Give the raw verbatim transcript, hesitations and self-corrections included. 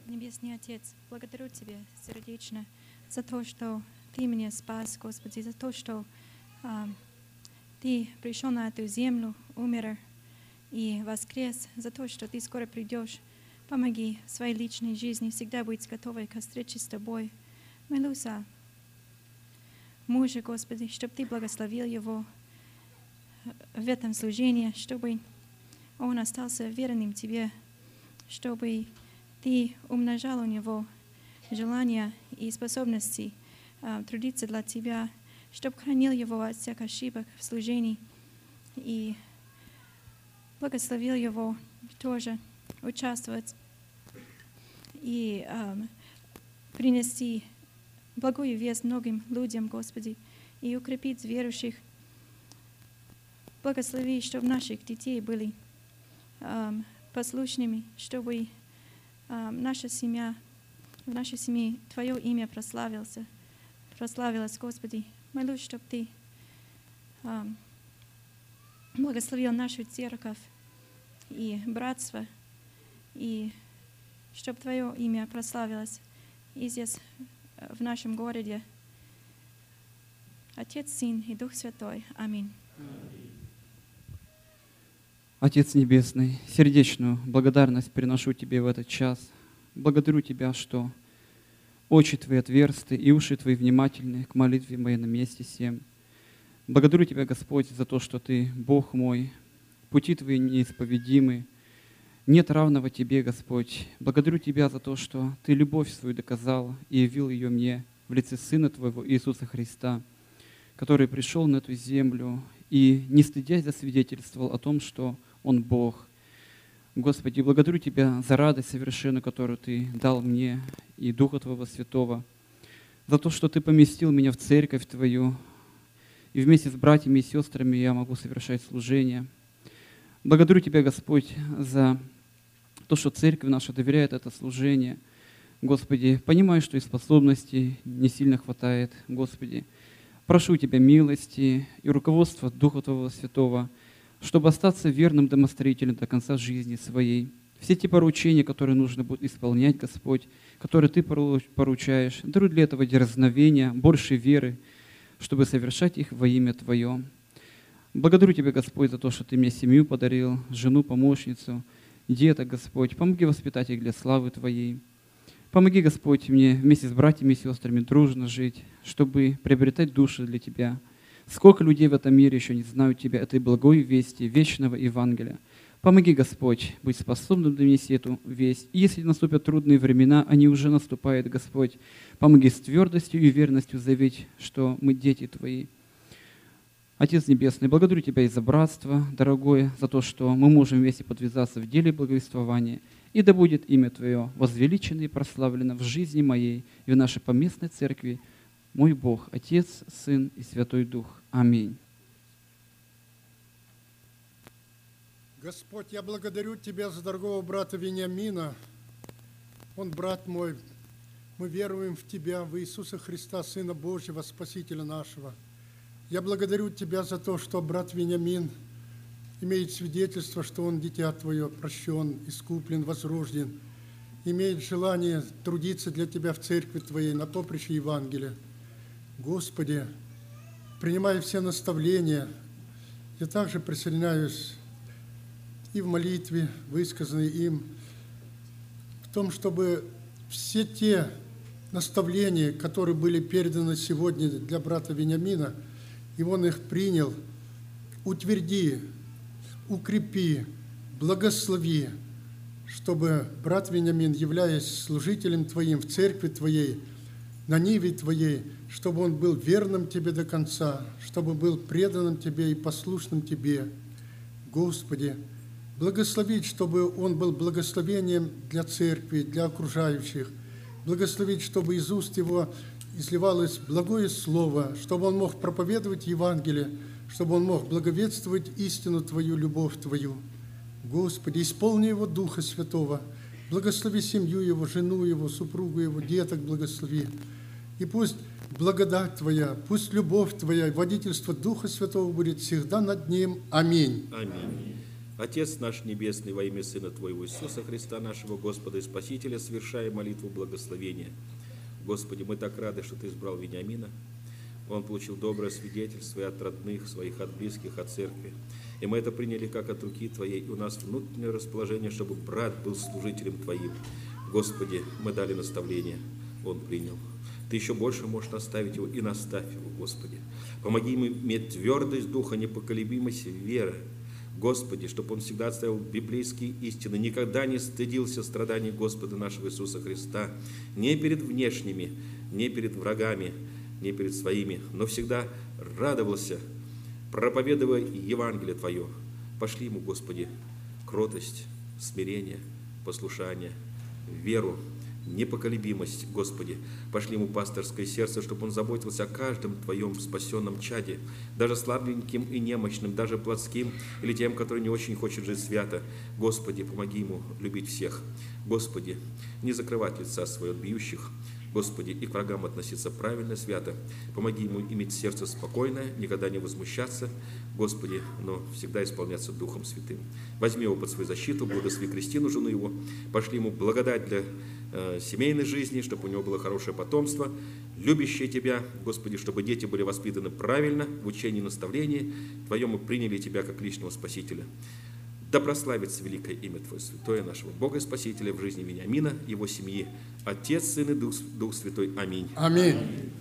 Небесный Отец, благодарю Тебя сердечно за то, что Ты меня спас, Господи, за то, что а, Ты пришел на эту землю, умер и воскрес, за то, что Ты скоро придешь. Помоги в своей личной жизни всегда быть готовой к встрече с Тобой. Молюсь о муже, Господи, чтобы Ты благословил его в этом служении, чтобы он остался верным Тебе, чтобы Ты умножал у него желания и способности uh, трудиться для Тебя, чтобы хранил его от всех ошибок в служении и благословил его тоже участвовать и um, принести благую весть многим людям, Господи, и укрепить верующих. Благослови, чтобы наших детей были um, послушными, чтобы um, наша семья, в нашей семье Твое имя прославился, прославилось, Господи. Молюсь, чтобы Ты um, благословил нашу церковь и братство, и чтобы Твое имя прославилось и здесь, в нашем городе. Отец, Сын и Дух Святой. Аминь. Отец Небесный, сердечную благодарность приношу Тебе в этот час. Благодарю Тебя, что очи Твои отверсты и уши Твои внимательны к молитве моей на месте сем. Благодарю Тебя, Господь, за то, что Ты, Бог мой, пути Твои неисповедимы. Нет равного Тебе, Господь. Благодарю Тебя за то, что Ты любовь свою доказал и явил ее мне в лице Сына Твоего Иисуса Христа, который пришел на эту землю и, не стыдясь, засвидетельствовал о том, что Он Бог. Господи, благодарю Тебя за радость совершенную, которую Ты дал мне и Духа Твоего Святого, за то, что Ты поместил меня в церковь Твою, и вместе с братьями и сестрами я могу совершать служение. Благодарю Тебя, Господь, за то, что церковь наша доверяет это служение. Господи, понимаю, что и способностей не сильно хватает, Господи. Прошу Тебя милости и руководства Духа Твоего Святого, чтобы остаться верным домостроителем до конца жизни своей. Все те поручения, которые нужно будет исполнять, Господь, которые Ты поручаешь, даруй для этого дерзновения, больше веры, чтобы совершать их во имя Твое. Благодарю Тебя, Господь, за то, что Ты мне семью подарил, жену, помощницу, деток, Господь. Помоги воспитать их для славы Твоей. Помоги, Господь, мне вместе с братьями и сестрами дружно жить, чтобы приобретать души для Тебя. Сколько людей в этом мире еще не знают Тебя, этой благой вести, вечного Евангелия. Помоги, Господь, быть способным донести эту весть. И если наступят трудные времена, они уже наступают, Господь. Помоги с твердостью и верностью заявить, что мы дети Твои. Отец Небесный, благодарю Тебя и за братство, дорогое, за то, что мы можем вместе подвязаться в деле благовествования. И да будет имя Твое возвеличено и прославлено в жизни моей и в нашей поместной церкви, мой Бог, Отец, Сын и Святой Дух. Аминь. Господь, я благодарю Тебя за дорогого брата Вениамина. Он брат мой. Мы веруем в Тебя, в Иисуса Христа, Сына Божьего, Спасителя нашего. Я благодарю Тебя за то, что брат Вениамин имеет свидетельство, что он дитя Твое, прощен, искуплен, возрожден, имеет желание трудиться для Тебя в церкви Твоей, на поприще Евангелия. Господи, принимая все наставления, я также присоединяюсь и в молитве, высказанной им, в том, чтобы все те наставления, которые были переданы сегодня для брата Вениамина, и он их принял, утверди, укрепи, благослови, чтобы брат Вениамин, являясь служителем Твоим в церкви Твоей, на ниве Твоей, чтобы он был верным Тебе до конца, чтобы был преданным Тебе и послушным Тебе. Господи, благословить, чтобы он был благословением для церкви, для окружающих, благословить, чтобы из уст его изливалось благое слово, чтобы он мог проповедовать Евангелие, чтобы он мог благовествовать истину Твою, любовь Твою. Господи, исполни его Духа Святого, благослови семью его, жену его, супругу его, деток благослови. И пусть благодать Твоя, пусть любовь Твоя, водительство Духа Святого будет всегда над ним. Аминь. Аминь. Отец наш Небесный, во имя Сына Твоего Иисуса Христа, нашего Господа и Спасителя, совершая молитву благословения. Господи, мы так рады, что Ты избрал Вениамина. Он получил доброе свидетельство и от родных своих, от близких, от церкви. И мы это приняли как от руки Твоей. И у нас внутреннее расположение, чтобы брат был служителем Твоим. Господи, мы дали наставление, он принял. Ты еще больше можешь наставить его, и наставь его, Господи. Помоги ему иметь твердость духа, непоколебимость веры. Господи, чтобы он всегда отстаивал библейские истины, никогда не стыдился страданий Господа нашего Иисуса Христа, не перед внешними, не перед врагами, не перед своими, но всегда радовался, проповедуя Евангелие Твое. Пошли ему, Господи, кротость, смирение, послушание, веру, непоколебимость, Господи. Пошли ему пасторское сердце, чтобы он заботился о каждом Твоем спасенном чаде, даже слабеньким и немощным, даже плотским, или тем, который не очень хочет жить свято. Господи, помоги ему любить всех. Господи, не закрывать лица своего от бьющих. Господи, и к врагам относиться правильно, свято. Помоги ему иметь сердце спокойное, никогда не возмущаться, Господи, но всегда исполняться Духом Святым. Возьми его под свою защиту, благослови Кристину, жену его. Пошли ему благодать для э, семейной жизни, чтобы у него было хорошее потомство, любящее Тебя, Господи, чтобы дети были воспитаны правильно, в учении и наставлении Твоем, и приняли Тебя как личного Спасителя. Да прославится великое имя Твое, святое нашего Бога и Спасителя в жизни Вениамина, его семьи. Отец, Сын и Дух, Дух Святой. Аминь. Аминь.